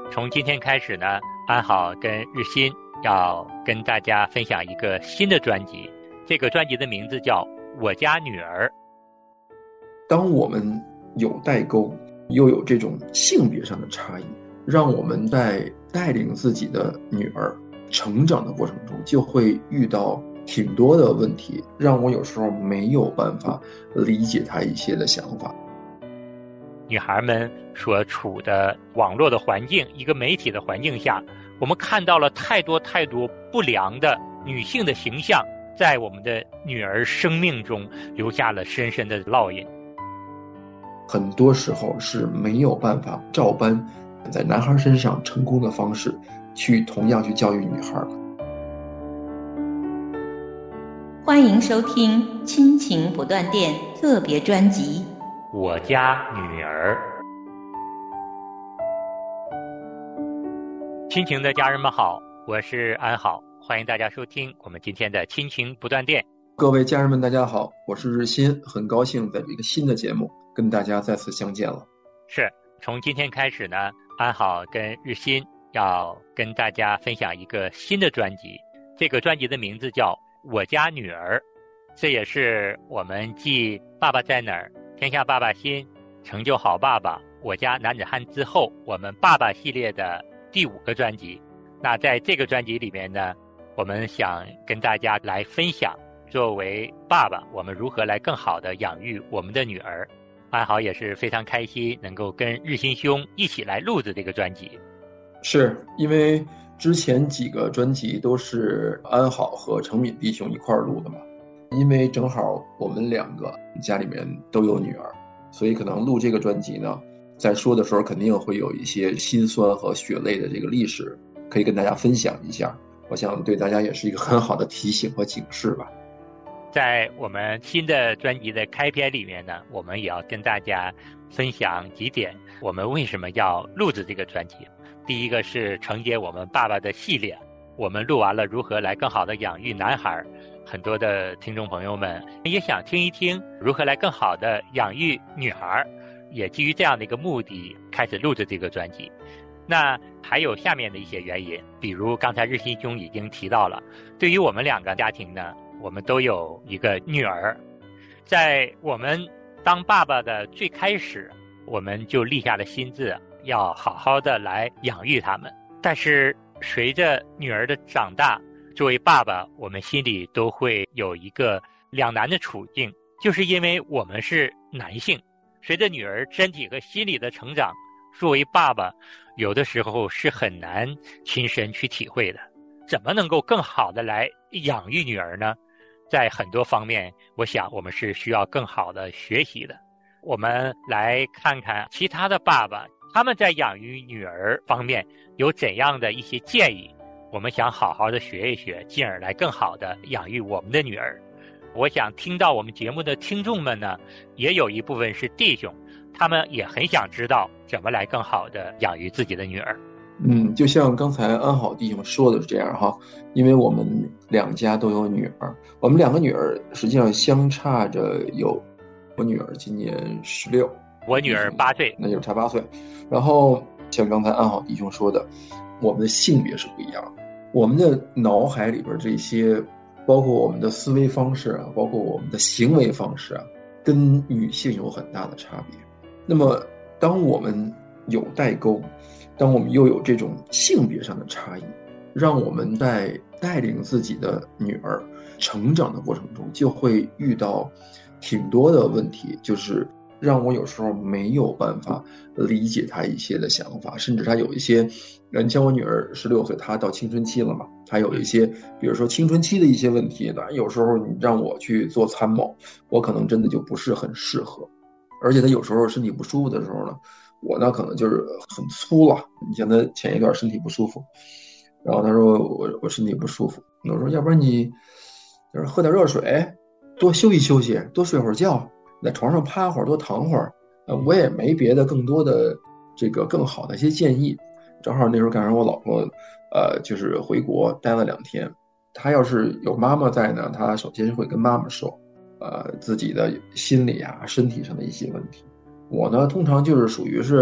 从今天开始呢，安好跟日新要跟大家分享一个新的专辑，这个专辑的名字叫《我家女儿》。 当我们有代沟，又有这种性别上的差异，让我们在带领自己的女儿成长的过程中，就会遇到挺多的问题，让我有时候没有办法理解她一些的想法。 女孩们所处的网络的环境，一个媒体的环境下，我们看到了太多不良的女性的形象，在我们的女儿生命中留下了深深的烙印。 很多时候是没有办法照搬在男孩身上成功的方式去同样去教育女孩。 欢迎收听亲情不断电特别专辑《 我家女儿》。亲情的家人们好，我是安好，欢迎大家收听我们今天的亲情不断电。 各位家人们大家好，我是日新，很高兴在这个新的节目跟大家再次相见了。 是，从今天开始呢，安好跟日新要跟大家分享一个新的专辑，这个专辑的名字叫《我家女儿》，这也是我们继《爸爸在哪儿》、《天下爸爸心》、《成就好爸爸》、《我家男子汉》之后，我们爸爸系列的第5个专辑。那在这个专辑里面呢，我们想跟大家来分享作为爸爸我们如何来更好的养育我们的女儿。安好也是非常开心能够跟日新兄一起来录制这个专辑。 是因为之前几个专辑都是安好和程敏弟兄一块儿录的嘛，因为正好我们2个家里面都有女儿，所以可能录这个专辑呢，在说的时候肯定会有一些辛酸和血泪的这个历史可以跟大家分享一下，我想对大家也是一个很好的提醒和警示吧。 在我们新的专辑的开篇里面呢，我们也要跟大家分享几点我们为什么要录制这个专辑。第一个是承接我们爸爸的系列，我们录完了如何来更好的养育男孩，很多的听众朋友们也想听一听如何来更好的养育女孩，也基于这样的一个目的开始录制这个专辑。那还有下面的一些原因，比如刚才日新兄已经提到了，对于我们2个家庭呢，我们都有一个女儿，在我们当爸爸的最开始，我们就立下了心志，要好好的来养育他们。但是随着女儿的长大，作为爸爸，我们心里都会有一个两难的处境，就是因为我们是男性，随着女儿身体和心理的成长，作为爸爸，有的时候是很难亲身去体会的。怎么能够更好的来养育女儿呢？在很多方面，我想我们是需要更好的学习的。我们来看看其他的爸爸，他们在养育女儿方面有怎样的一些建议，我们想好好的学一学，进而来更好的养育我们的女儿。我想听到我们节目的听众们呢，也有一部分是弟兄，他们也很想知道怎么来更好的养育自己的女儿。 就像刚才安好弟兄说的是这样哈，因为我们2家都有女儿，我们2个女儿实际上相差着有，我女儿今年16， 我女儿8岁， 那就差8岁。然后像刚才安好弟兄说的，我们的性别是不一样的，我们的脑海里边这些，包括我们的思维方式啊，包括我们的行为方式啊，跟女性有很大的差别。那么当我们有代沟，当我们又有这种性别上的差异，让我们在带领自己的女儿成长的过程中，就会遇到挺多的问题，就是让我有时候没有办法理解她一些的想法，甚至她有一些，你像我女儿16岁，她到青春期了嘛，她有一些，比如说青春期的一些问题，当然有时候你让我去做参谋，我可能真的就不是很适合，而且她有时候身体不舒服的时候呢，我呢可能就是很粗了。你像他前一段身体不舒服，然后他说我身体不舒服，我说要不然你就是喝点热水，多休息休息，多睡会儿觉，在床上趴会儿，多躺会儿。我也没别的更多的这个更好的一些建议。正好那时候赶上我老婆就是回国待了2天，她要是有妈妈在呢，她首先会跟妈妈说自己的心理啊身体上的一些问题。我呢通常就是属于是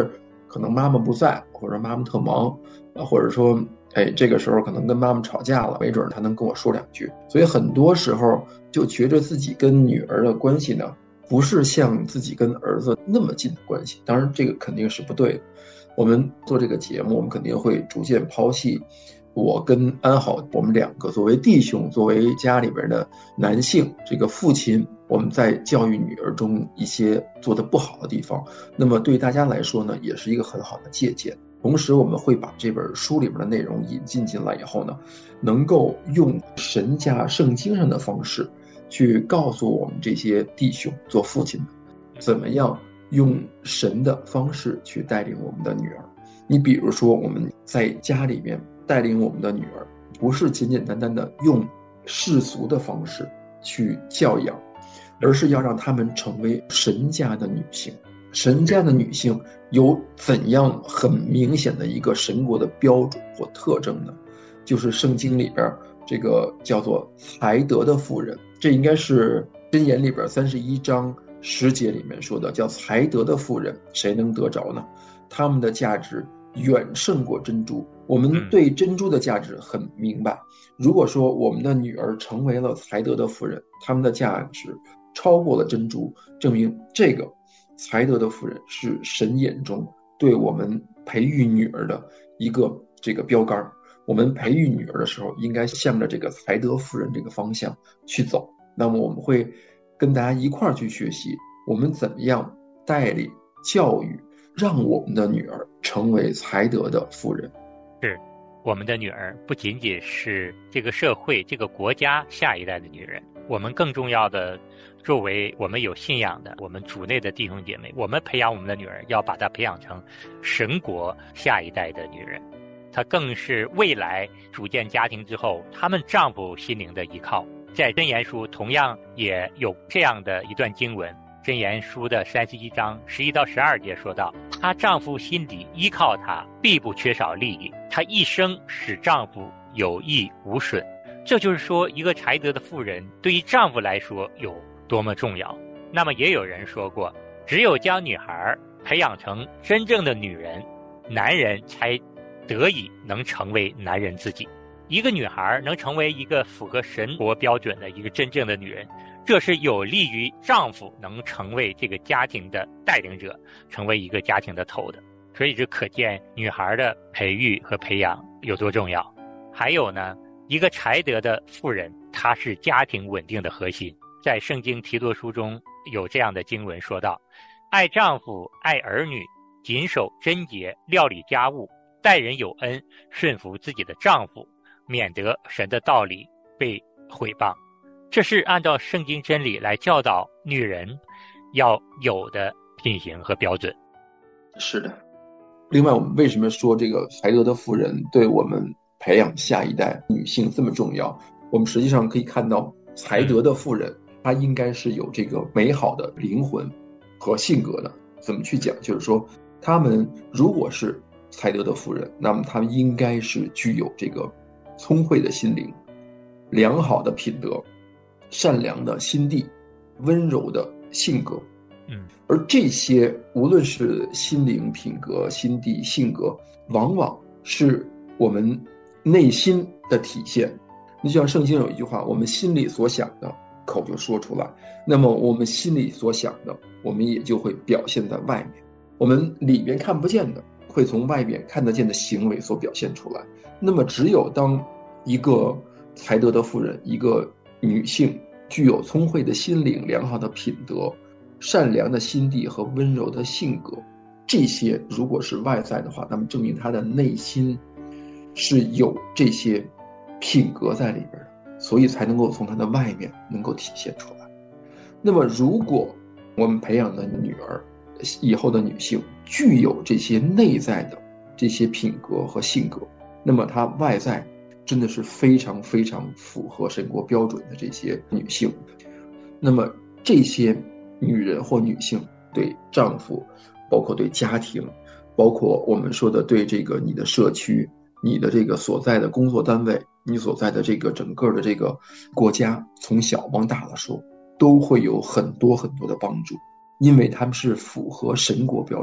可能妈妈不在，或者妈妈特忙啊，或者说这个时候可能跟妈妈吵架了，没准他能跟我说两句。所以很多时候就觉着自己跟女儿的关系呢，不是像自己跟儿子那么近的关系。当然这个肯定是不对的。我们做这个节目，我们肯定会逐渐抛弃我跟安好我们两个作为弟兄，作为家里边的男性，这个父亲，我们在教育女儿中一些做得不好的地方，那么对大家来说呢，也是一个很好的借鉴。同时我们会把这本书里边的内容引进进来以后呢，能够用神家圣经上的方式去告诉我们这些弟兄做父亲的，怎么样用神的方式去带领我们的女儿。你比如说我们在家里面带领我们的女儿，不是简简单单的用世俗的方式去教养，而是要让她们成为神家的女性。神家的女性有怎样很明显的一个神国的标准或特征呢？就是圣经里边这个叫做才德的妇人，这应该是箴言里边31章10节里面说的，叫才德的妇人，谁能得着呢？他们的价值远胜过珍珠。我们对珍珠的价值很明白，如果说我们的女儿成为了才德的妇人，他们的价值超过了珍珠，证明这个才德的妇人是神眼中对我们培育女儿的一个这个标杆。我们培育女儿的时候，应该向着这个才德妇人这个方向去走。那么我们会跟大家一块儿去学习，我们怎么样带领教育，让我们的女儿成为才德的妇人。 是，我们的女儿不仅仅是这个社会、这个国家下一代的女人，我们更重要的，作为我们有信仰的，我们主内的弟兄姐妹，我们培养我们的女儿，要把她培养成神国下一代的女人。她更是未来组建家庭之后，她们丈夫心灵的依靠。在箴言书同样也有这样的一段经文，箴言书的31章11到12节说到，她丈夫心里依靠她，必不缺少利益，她一生使丈夫有益无损。这就是说，一个才德的妇人对于丈夫来说有多么重要。那么也有人说过，只有将女孩培养成真正的女人，男人才得以能成为男人自己。一个女孩能成为一个符合神国标准的一个真正的女人，这是有利于丈夫能成为这个家庭的带领者，成为一个家庭的头的。所以就可见女孩的培育和培养有多重要。还有呢，一个才德的妇人，她是家庭稳定的核心。在圣经提多书中有这样的经文说道，爱丈夫，爱儿女，谨守贞洁，料理家务，待人有恩，顺服自己的丈夫，免得神的道理被毁谤。这是按照圣经真理来教导女人要有的品行和标准。 是的。另外，我们为什么说这个才德的妇人对我们培养下一代女性这么重要？我们实际上可以看到，才德的妇人她应该是有这个美好的灵魂和性格的。怎么去讲？就是说，她们如果是才德的妇人，那么她们应该是具有这个聪慧的心灵、良好的品德、善良的心地、温柔的性格。而这些无论是心灵、品格、心地、性格，往往是我们内心的体现。你就像圣经有一句话，我们心里所想的口就说出来，那么我们心里所想的，我们也就会表现在外面。我们里面看不见的，会从外面看得见的行为所表现出来。那么只有当一个才德的妇人，一个女性具有聪慧的心灵、良好的品德、善良的心地和温柔的性格，这些如果是外在的话，那么证明她的内心是有这些品格在里边的，所以才能够从她的外面能够体现出来。那么如果我们培养的女儿，以后的女性具有这些内在的这些品格和性格，那么她外在真的是非常非常符合神国标准的这些女性。那么这些女人或女性对丈夫，包括对家庭，包括我们说的对这个你的社区、你的这个所在的工作单位、你所在的这个整个的这个国家，从小往大了说，都会有很多很多的帮助，因为他们是符合神国标准，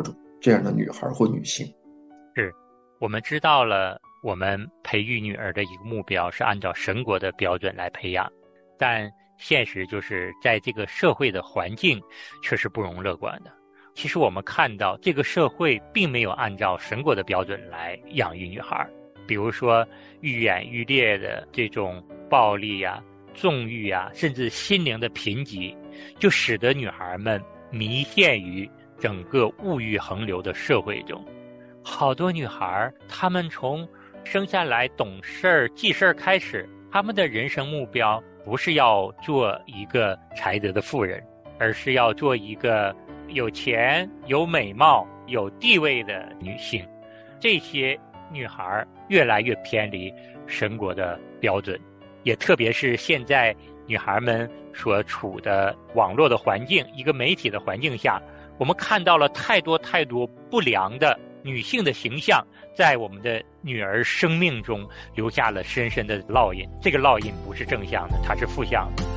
这样的女孩或女性。 是，我们知道了，我们培育女儿的一个目标是按照神国的标准来培养，但现实就是在这个社会的环境却是不容乐观的。其实我们看到这个社会并没有按照神国的标准来养育女孩，比如说愈演愈烈的这种暴力啊、纵欲啊，甚至心灵的贫瘠，就使得女孩们迷陷于整个物欲横流的社会中。好多女孩她们从生下来懂事儿记事儿开始，她们的人生目标不是要做一个才德的妇人，而是要做一个有钱、有美貌、有地位的女性。这些女孩越来越偏离神国的标准，也特别是现在女孩们所处的网络的环境，一个媒体的环境下，我们看到了太多不良的女性的形象在我们的女儿生命中留下了深深的烙印。这个烙印不是正向的，它是负向的。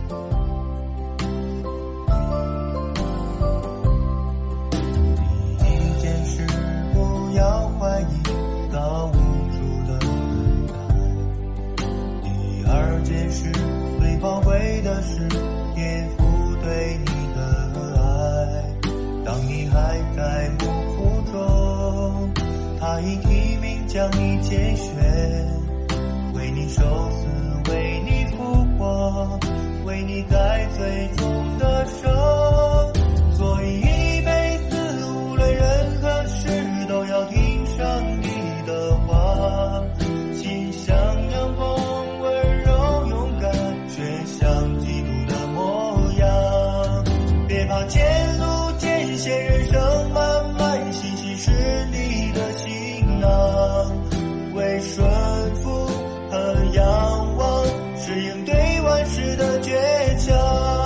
第一件事不要怀疑到无助的等待，第二件事最宝贵的是天父对你的爱。当你还在幕府中，他已提名将你拣选，为你受死，为你复活，为你在最终的生。所以一辈子无论任何事都要听上帝的话，心像阳光温柔勇敢，却像基督的模样。别怕前路艰险，人生漫漫，信心是你的行囊。为顺服和仰望，是应对万事的倔强。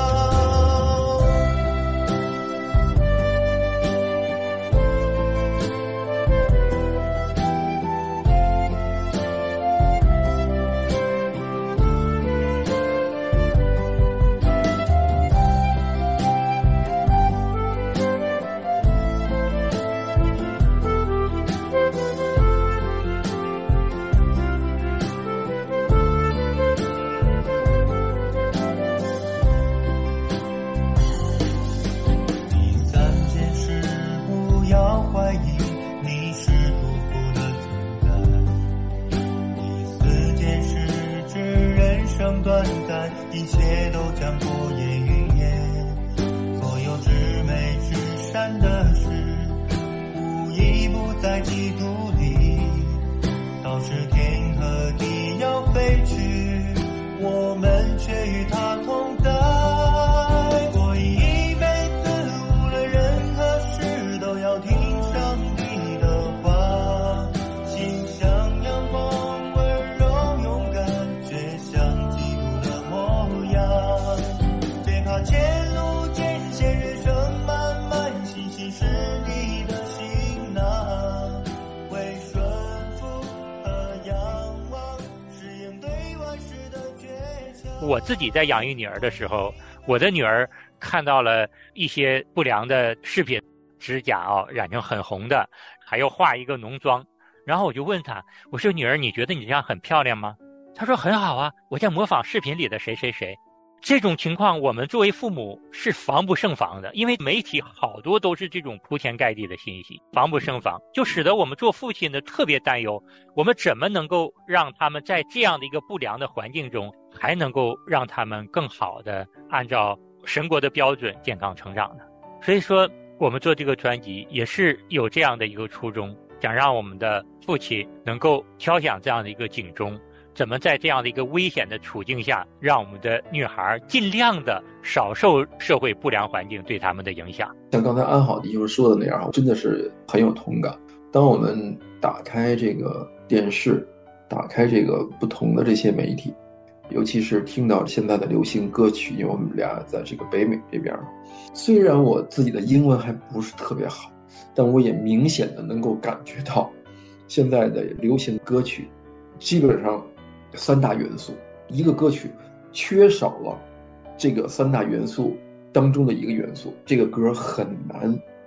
短暂，一切都将过眼云烟。所有至美至善的事，无一不在基督里。到时天和地要废去，我们却与他同在。所以一辈子无论任何事都要听上帝的话，心像阳光温柔勇敢，却像前路艰险，人生漫漫，信心是你的行囊。为顺服和仰望，是应对万事的倔强。 我自己在养育女儿的时候，我的女儿看到了一些不良的视频，指甲染成很红的，还要化一个浓妆。然后我就问她，我说女儿，你觉得你这样很漂亮吗？她说很好啊，我在模仿视频里的谁谁谁。这种情况我们作为父母是防不胜防的，因为媒体好多都是这种铺天盖地的信息，防不胜防，就使得我们做父亲的特别担忧，我们怎么能够让他们在这样的一个不良的环境中，还能够让他们更好的按照神国的标准健康成长呢？所以说我们做这个专辑也是有这样的一个初衷，想让我们的父亲能够敲响这样的一个警钟，怎么在这样的一个危险的处境下，让我们的女孩尽量的少受社会不良环境对他们的影响。 像刚才安好弟兄说的那样，真的是很有同感。当我们打开这个电视，打开这个不同的这些媒体，尤其是听到现在的流行歌曲，因为我们俩在这个北美这边，虽然我自己的英文还不是特别好，但我也明显的能够感觉到现在的流行歌曲基本上三大元素，一个歌曲缺少了这个三大元素当中的一个元素，这个歌很难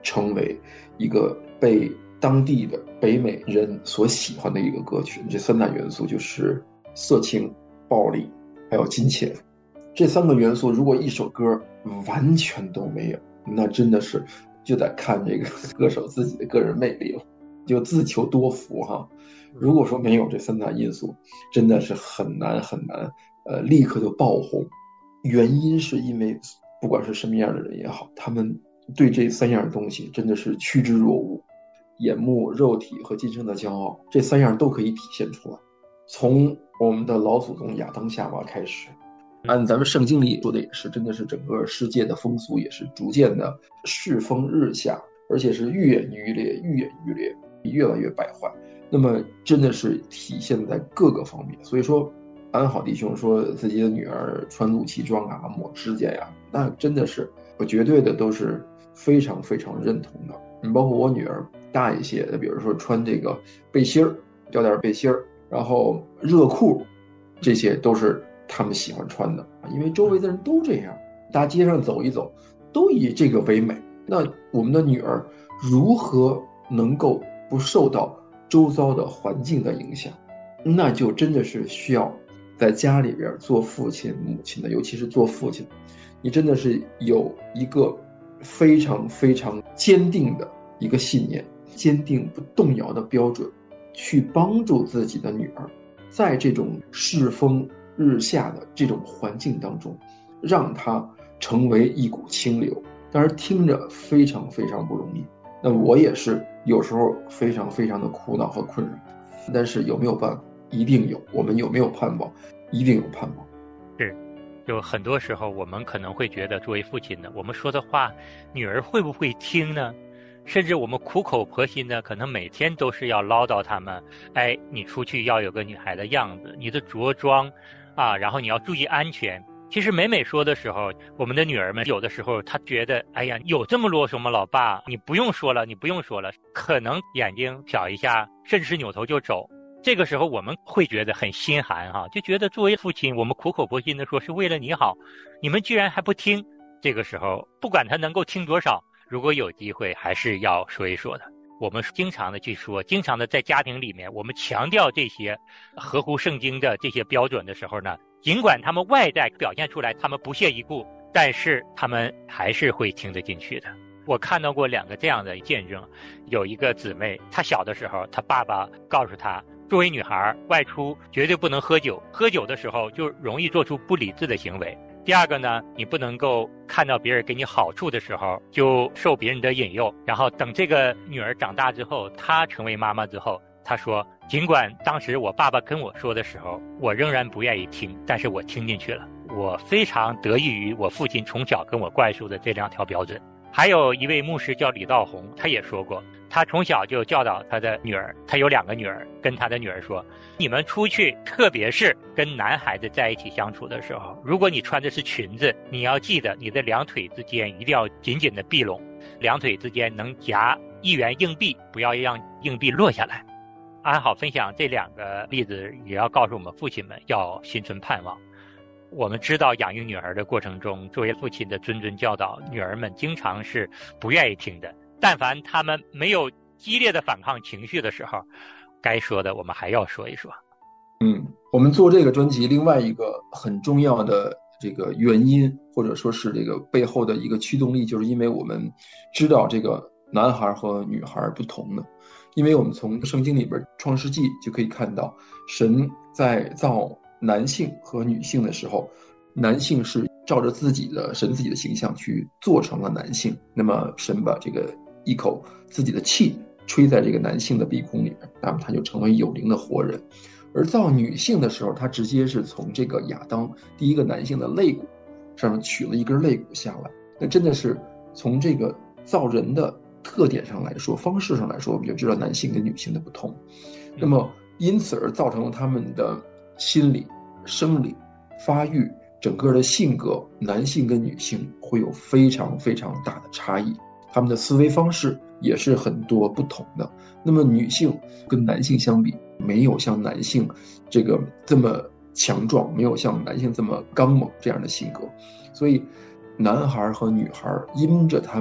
成为一个被当地的北美人所喜欢的一个歌曲。这3大元素就是色情、暴力还有金钱。这3个元素如果一首歌完全都没有，那真的是就得看这个歌手自己的个人魅力了，就自求多福哈。如果说没有这3大因素，真的是很难立刻就爆红。原因是因为不管是什么样的人也好，他们对这3样东西真的是趋之若鹜，眼目、肉体和今生的骄傲，这3样都可以体现出来。从我们的老祖宗亚当夏娃开始，按咱们圣经里说的也是，真的是整个世界的风俗也是逐渐的世风日下，而且是愈演愈烈，越来越败坏。那么真的是体现在各个方面。所以说安好弟兄说自己的女儿穿露脐装啊，抹指甲呀，那真的是我绝对的都是非常认同的。包括我女儿大一些的，比如说穿这个背心儿、吊带背心儿，然后热裤，这些都是他们喜欢穿的，因为周围的人都这样，大街上走一走都以这个为美。那我们的女儿如何能够不受到周遭的环境的影响？那就真的是需要在家里边做父亲母亲的，尤其是做父亲，你真的是有一个非常坚定的一个信念，坚定不动摇的标准，去帮助自己的女儿在这种世风日下的这种环境当中，让她成为一股清流。当然听着非常不容易，那我也是有时候非常的苦恼和困扰，但是有没有办法？一定有。我们有没有盼望？一定有盼望。 是，就很多时候我们可能会觉得，作为父亲的，我们说的话女儿会不会听呢？甚至我们苦口婆心的，可能每天都是要唠叨他们，哎，你出去要有个女孩的样子，你的着装啊，然后你要注意安全。其实每说的时候，我们的女儿们有的时候她觉得，哎呀，有这么啰嗦吗？老爸，你不用说了，可能眼睛瞟一下，甚至是扭头就走。这个时候我们会觉得很心寒哈，就觉得作为父亲，我们苦口婆心的说是为了你好，你们居然还不听。这个时候不管他能够听多少，如果有机会还是要说一说的。我们经常的去说，经常的在家庭里面我们强调这些合乎圣经的这些标准的时候呢，尽管他们外在表现出来他们不屑一顾，但是他们还是会听得进去的。我看到过2个这样的见证，有一个姊妹，她小的时候她爸爸告诉她，作为女孩外出绝对不能喝酒，喝酒的时候就容易做出不理智的行为。第2个呢，你不能够看到别人给你好处的时候就受别人的引诱。然后等这个女儿长大之后，她成为妈妈之后，她说，尽管当时我爸爸跟我说的时候我仍然不愿意听，但是我听进去了，我非常得益于我父亲从小跟我灌输的这2条标准。还有一位牧师叫李道宏，他也说过，他从小就教导他的女儿，他有2个女儿，跟他的女儿说，你们出去特别是跟男孩子在一起相处的时候，如果你穿的是裙子，你要记得你的2腿之间一定要紧紧的闭拢，2腿之间能夹1元硬币，不要让硬币落下来。安好分享这2个例子，也要告诉我们父亲们要心存盼望。我们知道养育女儿的过程中，作为父亲的谆教导，女儿们经常是不愿意听的，但凡他们没有激烈的反抗情绪的时候，该说的我们还要说一说。 我们做这个专辑另外一个很重要的这个原因，或者说是这个背后的一个驱动力，就是因为我们知道这个男孩和女孩不同的。因为我们从圣经里边创世纪就可以看到，神在造男性和女性的时候，男性是照着神自己的形象去做成了男性，那么神把这个一口自己的气吹在这个男性的鼻孔里面，那么他就成为有灵的活人。而造女性的时候，他直接是从这个亚当第一个男性的肋骨上面取了一根肋骨下来，那真的是从这个造人的特点上来说，方式上来说，我们就知道男性跟女性的不同。那么因此而造成了他们的心理、生理、发育，整个的性格，男性跟女性会有非常大的差异，他们的思维方式也是很多不同的。那么女性跟男性相比，没有像男性这个这么强壮，没有像男性这么刚猛这样的性格，所以男孩和女孩因着他们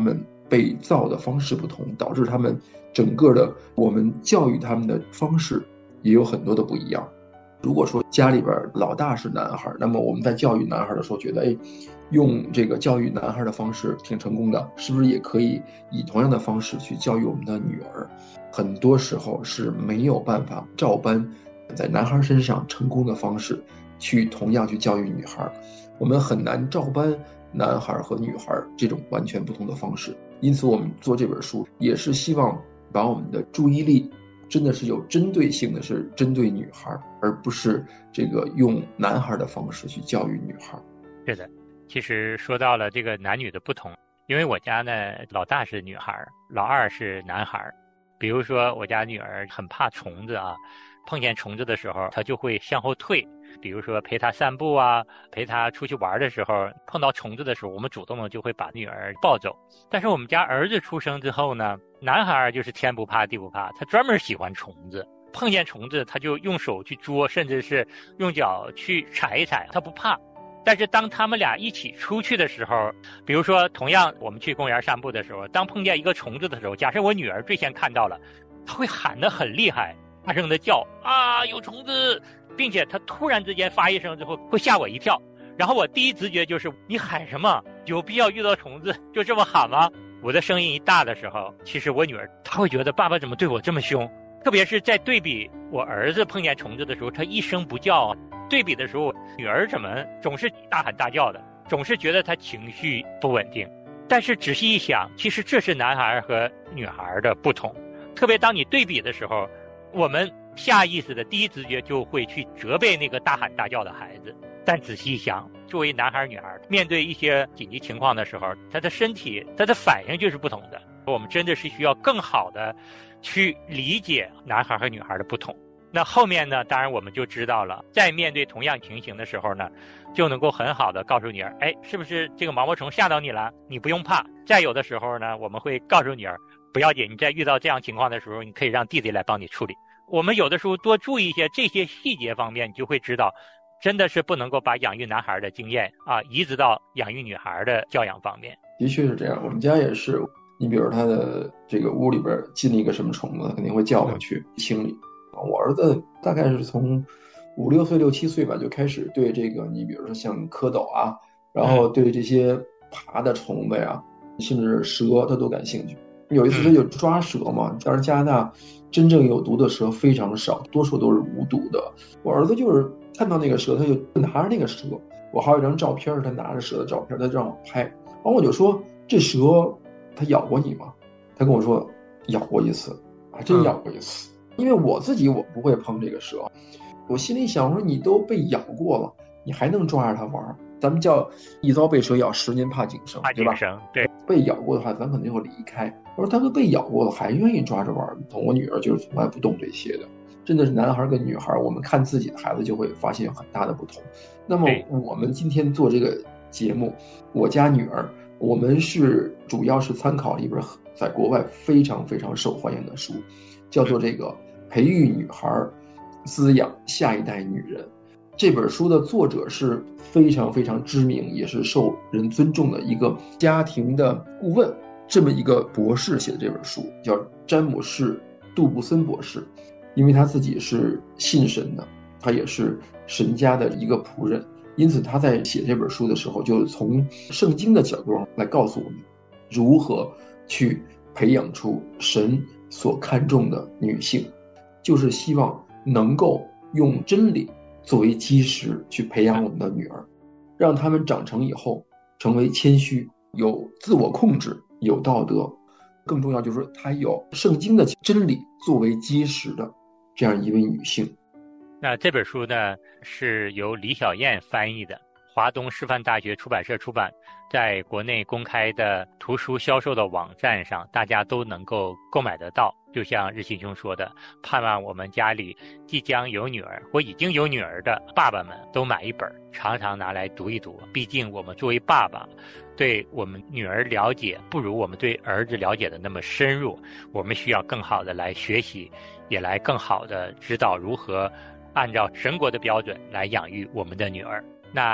被造的方式不同，导致他们整个的我们教育他们的方式也有很多的不一样。如果说家里边老大是男孩，那么我们在教育男孩的时候觉得，用这个教育男孩的方式挺成功的，是不是也可以以同样的方式去教育我们的女儿？很多时候是没有办法照搬在男孩身上成功的方式去同样去教育女孩，我们很难照搬男孩和女孩这种完全不同的方式。因此我们做这本书也是希望把我们的注意力真的是有针对性的是针对女孩，而不是这个用男孩的方式去教育女孩。 是的，其实说到了这个男女的不同，因为我家呢老大是女孩，老二是男孩。比如说我家女儿很怕虫子啊，碰见虫子的时候她就会向后退。比如说陪她散步啊，陪她出去玩的时候，碰到虫子的时候，我们主动的就会把女儿抱走。但是我们家儿子出生之后呢，男孩就是天不怕地不怕，他专门喜欢虫子，碰见虫子他就用手去捉，甚至是用脚去踩一踩，他不怕。但是当他们俩一起出去的时候，比如说同样我们去公园散步的时候，当碰见一个虫子的时候，假设我女儿最先看到了，她会喊得很厉害，大声的叫啊有虫子，并且她突然之间发一声之后会吓我一跳。然后我第一直觉就是你喊什么？有必要遇到虫子就这么喊吗？我的声音一大的时候，其实我女儿她会觉得爸爸怎么对我这么凶，特别是在对比我儿子碰见虫子的时候，他一声不叫，对比的时候，女儿怎么总是大喊大叫的，总是觉得他情绪不稳定。但是仔细一想，其实这是男孩和女孩的不同。特别当你对比的时候，我们下意识的第一直觉就会去责备那个大喊大叫的孩子。但仔细一想，作为男孩女孩，面对一些紧急情况的时候，他的身体他的反应就是不同的。我们真的是需要更好的去理解男孩和女孩的不同。那后面呢，当然我们就知道了，在面对同样情形的时候呢，就能够很好的告诉女儿，是不是这个毛毛虫吓到你了？你不用怕。再有的时候呢，我们会告诉女儿，不要紧，你在遇到这样情况的时候，你可以让弟弟来帮你处理。我们有的时候多注意一些这些细节方面，你就会知道，真的是不能够把养育男孩的经验移植到养育女孩的教养方面。 的确是这样，我们家也是。你比如他的这个屋里边进了一个什么虫子，他肯定会叫我去清理。我儿子大概是从5、6岁、6、7岁吧，就开始对这个，你比如说像蝌蚪啊，然后对这些爬的虫子呀，甚至蛇，他都感兴趣。有一次他就抓蛇嘛，当然加拿大真正有毒的蛇非常少，多数都是无毒的。我儿子就是看到那个蛇，他就拿着那个蛇，我还有一张照片，他拿着蛇的照片，他让我拍。然后我就说，这蛇他咬过你吗？他跟我说咬过一次，还真咬过一次。因为我自己我不会碰这个蛇，我心里想说你都被咬过了，你还能抓着它玩？咱们叫一遭被蛇咬，10年怕井绳，对吧？ 对， 被咬过的话，咱肯定会离开。我说他都被咬过了，还愿意抓着玩。我女儿就是从来不动这些的。真的是男孩跟女孩，我们看自己的孩子就会发现很大的不同。那么我们今天做这个节目，我家女儿，我们是主要是参考一本在国外非常非常受欢迎的书，叫做这个培育女孩，滋养下一代女人。这本书的作者是非常非常知名，也是受人尊重的一个家庭的顾问，这么一个博士写的这本书，叫詹姆士·杜布森博士。因为他自己是信神的，他也是神家的一个仆人，因此他在写这本书的时候，就从圣经的角度来告诉我们，如何去培养出神所看重的女性，就是希望能够用真理作为基石去培养我们的女儿，让她们长成以后成为谦虚、有自我控制、有道德，更重要就是说她有圣经的真理作为基石的这样一位女性。 那这本书呢是由李小燕翻译的，华东师范大学出版社出版，在国内公开的图书销售的网站上，大家都能够购买得到。就像日新兄说的，盼望我们家里即将有女儿或已经有女儿的爸爸们都买一本，常常拿来读一读。毕竟我们作为爸爸，对我们女儿了解不如我们对儿子了解的那么深入，我们需要更好的来学习，也来更好的知道如何按照神国的标准来养育我们的女儿。那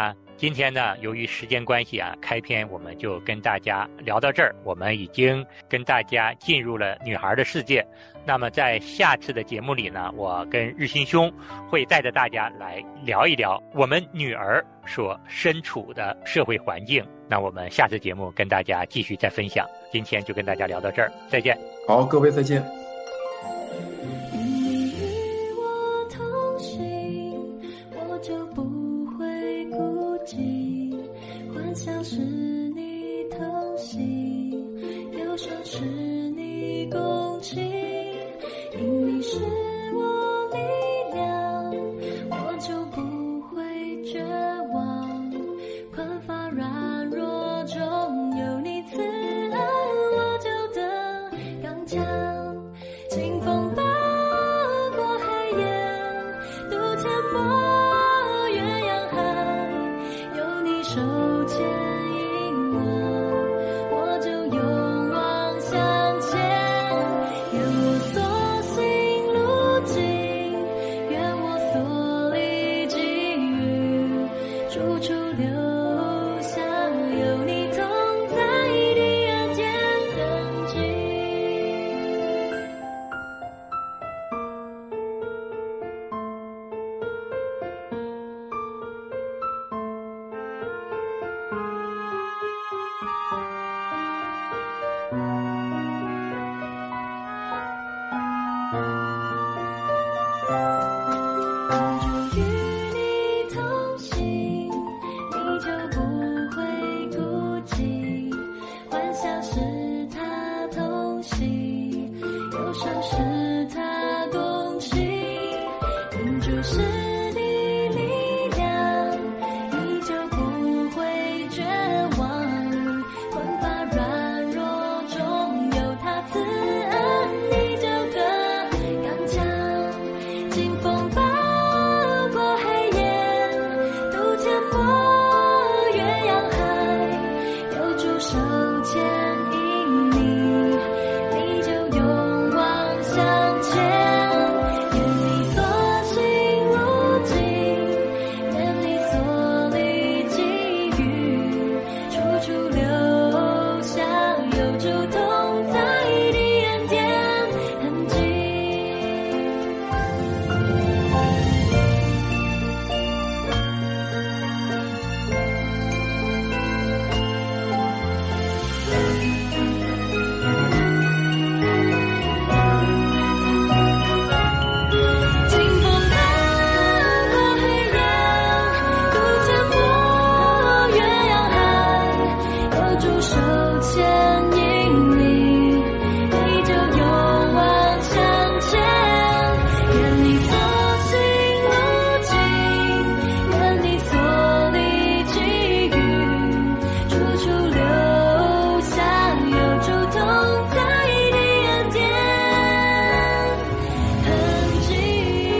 今天呢，由于时间关系啊，开篇我们就跟大家聊到这儿。我们已经跟大家进入了女孩的世界。那么在下次的节目里呢，我跟日新兄会带着大家来聊一聊我们女儿所身处的社会环境。那我们下次节目跟大家继续再分享。今天就跟大家聊到这儿，再见。 好，各位再见。 像是你同行，忧伤是你共情，因你是我力量，我就不会绝望。困乏软弱中有你慈爱，我就得刚强。清风暴过黑夜，渡阡陌越洋海，有你手牵引我就勇往向前。愿我所行路径，愿我所历际遇，处处留下有你同在的人间痕迹。我就与你同行，你就不会孤寂。欢笑是他同行，忧伤是他共情。因主是你力量，你就不会绝望。困乏软弱中有他慈恩，你就得刚强。清风暴过黑夜，渡阡陌越洋海，有主手牵引你，你就勇往向前。愿你所行路径，愿你所历际遇，处处留下有主同在的人间痕迹。清风暴过黑夜，渡阡陌越洋海，有主手牵引你，你就勇往向前。愿你所行路径，愿你所历际遇，处处留下有主同在的人间痕迹。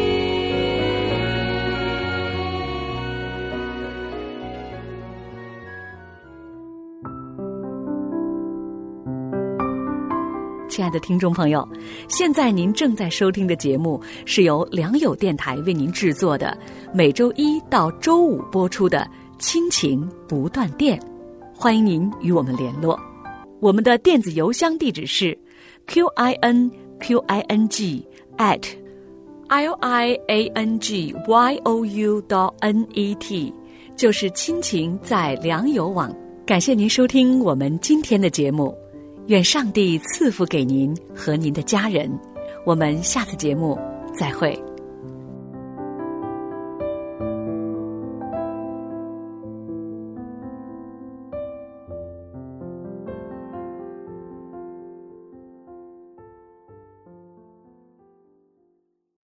亲爱的听众朋友，现在您正在收听的节目是由良友电台为您制作的，每周一到周五播出的亲情不断电。欢迎您与我们联络，我们的电子邮箱地址是 QINQING@liangyou.net， 就是亲情在良友网。感谢您收听我们今天的节目，愿上帝赐福给您和您的家人。我们下次节目再会。